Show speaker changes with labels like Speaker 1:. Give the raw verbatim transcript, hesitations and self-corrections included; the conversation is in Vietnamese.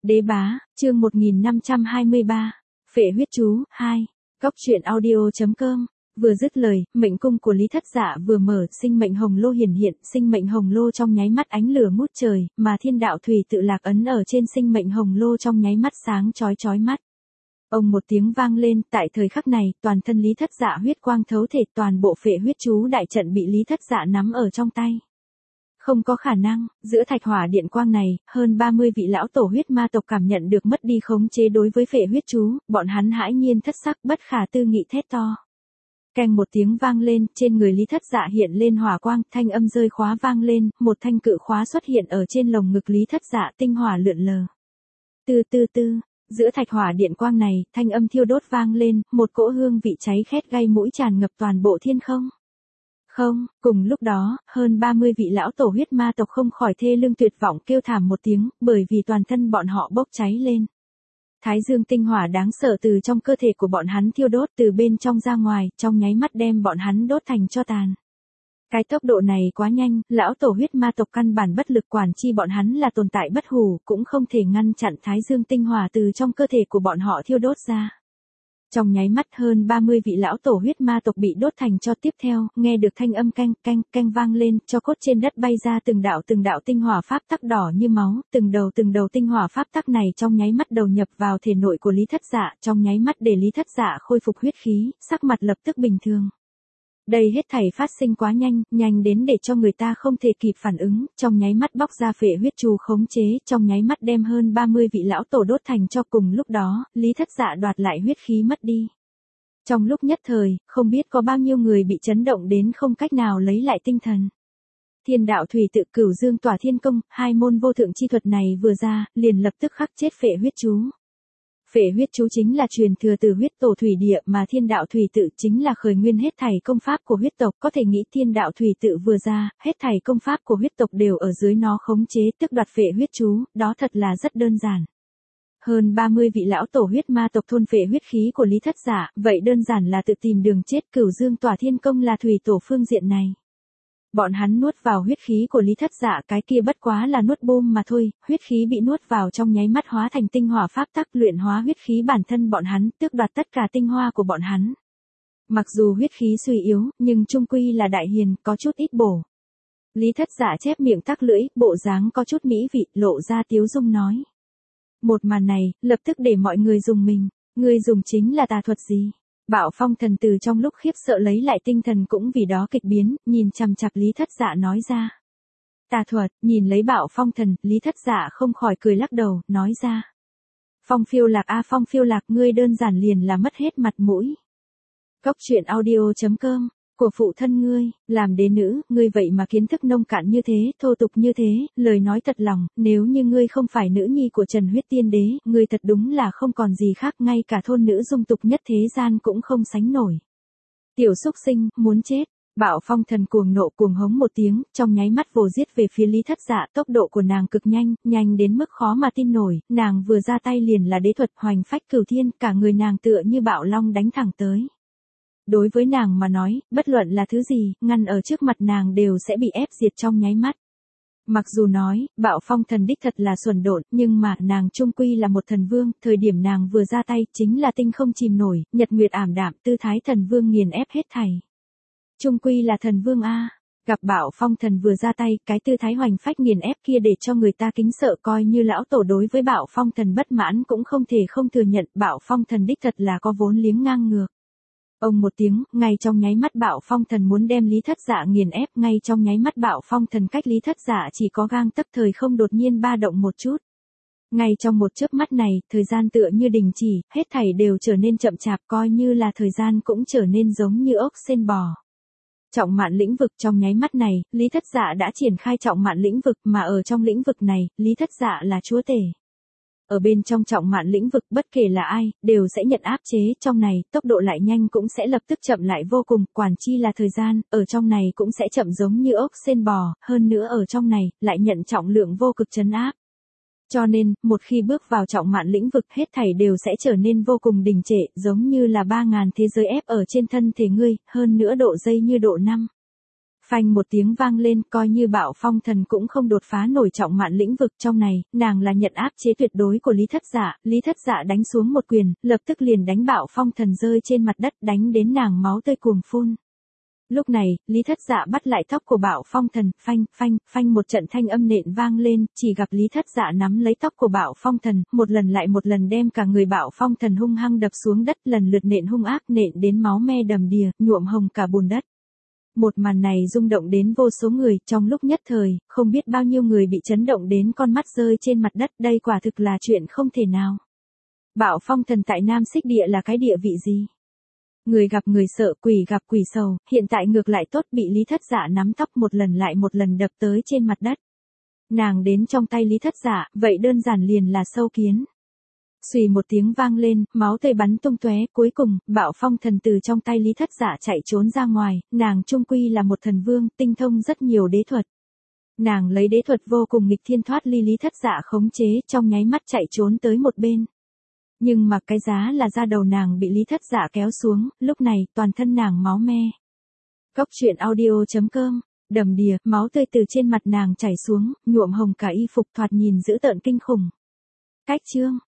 Speaker 1: Đế bá, chương một nghìn năm trăm hai mươi ba. Phệ huyết chú, hai. Cóc truyện audio chấm com. Vừa dứt lời, mệnh cung của Lý Thất Dạ vừa mở, sinh mệnh hồng lô hiển hiện, sinh mệnh hồng lô trong nháy mắt ánh lửa ngút trời, mà thiên đạo thủy tự lạc ấn ở trên sinh mệnh hồng lô trong nháy mắt sáng chói chói mắt. Ông một tiếng vang lên, tại thời khắc này, toàn thân Lý Thất Dạ huyết quang thấu thể, toàn bộ phệ huyết chú đại trận bị Lý Thất Dạ nắm ở trong tay. Không có khả năng, giữa thạch hỏa điện quang này, hơn ba mươi vị lão tổ huyết ma tộc cảm nhận được mất đi khống chế đối với phệ huyết chú, bọn hắn hãi nhiên thất sắc, bất khả tư nghị thét to. Keng một tiếng vang lên, trên người Lý Thất Dạ hiện lên hỏa quang, thanh âm rơi khóa vang lên, một thanh cự khóa xuất hiện ở trên lồng ngực Lý Thất Dạ, tinh hỏa lượn lờ. Từ từ từ, giữa thạch hỏa điện quang này, thanh âm thiêu đốt vang lên, một cỗ hương vị cháy khét gây mũi tràn ngập toàn bộ thiên không. Không, cùng lúc đó, hơn ba mươi vị lão tổ huyết ma tộc không khỏi thê lương tuyệt vọng kêu thảm một tiếng, bởi vì toàn thân bọn họ bốc cháy lên. Thái dương tinh hỏa đáng sợ từ trong cơ thể của bọn hắn thiêu đốt từ bên trong ra ngoài, trong nháy mắt đem bọn hắn đốt thành tro tàn. Cái tốc độ này quá nhanh, lão tổ huyết ma tộc căn bản bất lực quản chi bọn hắn là tồn tại bất hủ, cũng không thể ngăn chặn thái dương tinh hỏa từ trong cơ thể của bọn họ thiêu đốt ra. Trong nháy mắt hơn ba mươi vị lão tổ huyết ma tộc bị đốt thành tro tiếp theo, nghe được thanh âm canh canh canh vang lên, cho cốt trên đất bay ra từng đạo từng đạo tinh hỏa pháp tắc đỏ như máu, từng đầu từng đầu tinh hỏa pháp tắc này trong nháy mắt đầu nhập vào thể nội của Lý Thất Dạ, trong nháy mắt để Lý Thất Dạ khôi phục huyết khí, sắc mặt lập tức bình thường. Đây hết thảy phát sinh quá nhanh, nhanh đến để cho người ta không thể kịp phản ứng, trong nháy mắt bóc ra phệ huyết chú khống chế, trong nháy mắt đem hơn ba mươi vị lão tổ đốt thành cho cùng lúc đó, Lý Thất Dạ đoạt lại huyết khí mất đi. Trong lúc nhất thời, không biết có bao nhiêu người bị chấn động đến không cách nào lấy lại tinh thần. Thiên đạo thủy tự cửu dương tỏa thiên công, hai môn vô thượng chi thuật này vừa ra, liền lập tức khắc chết phệ huyết chú. Phệ huyết chú chính là truyền thừa từ huyết tổ thủy địa, mà thiên đạo thủy tự chính là khởi nguyên hết thảy công pháp của huyết tộc, có thể nghĩ thiên đạo thủy tự vừa ra, hết thảy công pháp của huyết tộc đều ở dưới nó khống chế, tức đoạt phệ huyết chú, đó thật là rất đơn giản. Hơn ba mươi vị lão tổ huyết ma tộc thôn phệ huyết khí của Lý Thất Dạ, vậy đơn giản là tự tìm đường chết, cửu dương tỏa thiên công là thủy tổ phương diện này. Bọn hắn nuốt vào huyết khí của Lý Thất Dạ, cái kia bất quá là nuốt bom mà thôi, huyết khí bị nuốt vào trong nháy mắt hóa thành tinh hỏa pháp tắc, luyện hóa huyết khí bản thân bọn hắn, tước đoạt tất cả tinh hoa của bọn hắn. Mặc dù huyết khí suy yếu, nhưng chung quy là đại hiền, có chút ít bổ. Lý Thất Dạ chép miệng tắc lưỡi, bộ dáng có chút mỹ vị, lộ ra tiếu dung nói. Một màn này, lập tức để mọi người dùng mình, người dùng chính là tà thuật gì? Bạo Phong Thần từ trong lúc khiếp sợ lấy lại tinh thần cũng vì đó kịch biến, nhìn chằm chằm Lý Thất Dạ nói ra. Tà thuật, nhìn lấy Bạo Phong Thần, Lý Thất Dạ không khỏi cười lắc đầu, nói ra. Phong Phiêu Lạc a Phong Phiêu Lạc, ngươi đơn giản liền là mất hết mặt mũi. Cóc truyện audio chấm com. Của phụ thân ngươi, làm đế nữ, ngươi vậy mà kiến thức nông cạn như thế, thô tục như thế, lời nói thật lòng, nếu như ngươi không phải nữ nhi của Trần Huyết Tiên Đế, ngươi thật đúng là không còn gì khác, ngay cả thôn nữ dung tục nhất thế gian cũng không sánh nổi. Tiểu xúc sinh, muốn chết. Bạo Phong Thần cuồng nộ cuồng hống một tiếng, trong nháy mắt vồ giết về phía Lý Thất Dạ, tốc độ của nàng cực nhanh, nhanh đến mức khó mà tin nổi, nàng vừa ra tay liền là đế thuật hoành phách cửu thiên, cả người nàng tựa như bạo long đánh thẳng tới. Đối với nàng mà nói, bất luận là thứ gì, ngăn ở trước mặt nàng đều sẽ bị ép diệt trong nháy mắt. Mặc dù nói, Bạo Phong Thần đích thật là xuẩn độn, nhưng mà, nàng trung quy là một thần vương, thời điểm nàng vừa ra tay, chính là tinh không chìm nổi, nhật nguyệt ảm đạm, tư thái thần vương nghiền ép hết thảy. Trung quy là thần vương a. Gặp Bạo Phong Thần vừa ra tay, cái tư thái hoành phách nghiền ép kia để cho người ta kính sợ, coi như lão tổ đối với Bạo Phong Thần bất mãn cũng không thể không thừa nhận, Bạo Phong Thần đích thật là có vốn liếng ngang ngược. Ông một tiếng, ngay trong nháy mắt Bạo Phong Thần muốn đem Lý Thất Dạ nghiền ép, ngay trong nháy mắt Bạo Phong Thần cách Lý Thất Dạ chỉ có gang tấc thời không đột nhiên ba động một chút. Ngay trong một chớp mắt này, thời gian tựa như đình chỉ, hết thảy đều trở nên chậm chạp, coi như là thời gian cũng trở nên giống như ốc sên bò. Trọng mạn lĩnh vực, trong nháy mắt này, Lý Thất Dạ đã triển khai trọng mạn lĩnh vực, mà ở trong lĩnh vực này, Lý Thất Dạ là chúa tể. Ở bên trong trọng mạn lĩnh vực, bất kể là ai, đều sẽ nhận áp chế, trong này, tốc độ lại nhanh cũng sẽ lập tức chậm lại vô cùng, quản chi là thời gian, ở trong này cũng sẽ chậm giống như ốc sên bò, hơn nữa ở trong này, lại nhận trọng lượng vô cực trấn áp. Cho nên, một khi bước vào trọng mạn lĩnh vực, hết thảy đều sẽ trở nên vô cùng đình trệ, giống như là ba ngàn thế giới ép ở trên thân thể ngươi, hơn nữa độ dây như độ năm. Phanh một tiếng vang lên, coi như Bạo Phong Thần cũng không đột phá nổi trọng mạn lĩnh vực trong này, nàng là nhận áp chế tuyệt đối của Lý Thất Dạ, Lý Thất Dạ đánh xuống một quyền, lập tức liền đánh Bạo Phong Thần rơi trên mặt đất, đánh đến nàng máu tươi cuồng phun. Lúc này, Lý Thất Dạ bắt lại tóc của Bạo Phong Thần, phanh, phanh, phanh một trận thanh âm nện vang lên, chỉ gặp Lý Thất Dạ nắm lấy tóc của Bạo Phong Thần, một lần lại một lần đem cả người Bạo Phong Thần hung hăng đập xuống đất, lần lượt nện hung ác, nện đến máu me đầm đìa, nhuộm hồng cả bùn đất. Một màn này rung động đến vô số người, trong lúc nhất thời, không biết bao nhiêu người bị chấn động đến con mắt rơi trên mặt đất, đây quả thực là chuyện không thể nào. Bạo Phong Thần tại Nam Xích Địa là cái địa vị gì? Người gặp người sợ, quỷ gặp quỷ sầu, hiện tại ngược lại tốt, bị Lý Thất Dạ nắm tóc một lần lại một lần đập tới trên mặt đất. Nàng đến trong tay Lý Thất Dạ, vậy đơn giản liền là sâu kiến. Xùy một tiếng vang lên, máu tươi bắn tung tóe, cuối cùng, Bạo Phong Thần từ trong tay Lý Thất Dạ chạy trốn ra ngoài, nàng trung quy là một thần vương, tinh thông rất nhiều đế thuật. Nàng lấy đế thuật vô cùng nghịch thiên thoát ly Lý Thất Dạ khống chế, trong nháy mắt chạy trốn tới một bên. Nhưng mà cái giá là da đầu nàng bị Lý Thất Dạ kéo xuống, lúc này, toàn thân nàng máu me. Cốc truyện audio chấm com, đầm đìa, máu tươi từ trên mặt nàng chảy xuống, nhuộm hồng cả y phục thoạt nhìn dữ tợn kinh khủng. Cách chương